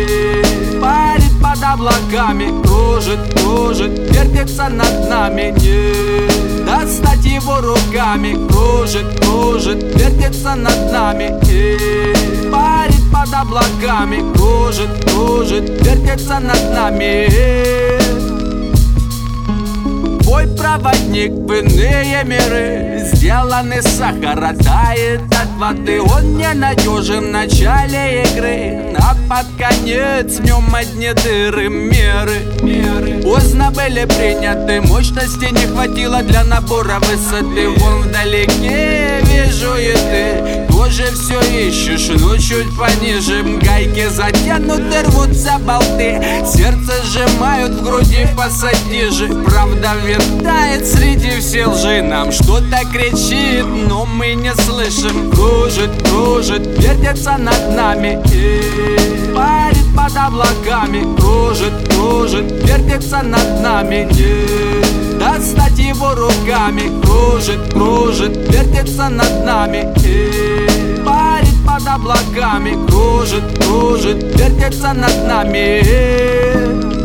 Парит под облаками, кружит, кружит, вертится над нами. Не достать его руками, кружит, кружит, вертится над нами. Парит под облаками, кружит, кружит, вертится над нами. Твой проводник в иные миры, сделанный из сахара, тает от воды. Он ненадежен в начале игры, а под конец в нем одни дыры. Меры поздно были приняты, мощности не хватило для набора высоты. Вон вдалеке вижу и ты тоже все ищешь, но чуть пониже. Гайки затянуты, рвутся болты, сердце сжимают в груди пассатижи. Правда витает среди всей лжи, нам что-то кричит, но мы не слышим. Кружит, кружит, вертится над нами и парит под облаками. Кружит, кружит, вертится над нами. Не достать его руками. Кружит, кружит, вертится над нами и парит под облаками. Кружит, кружит, вертится над нами.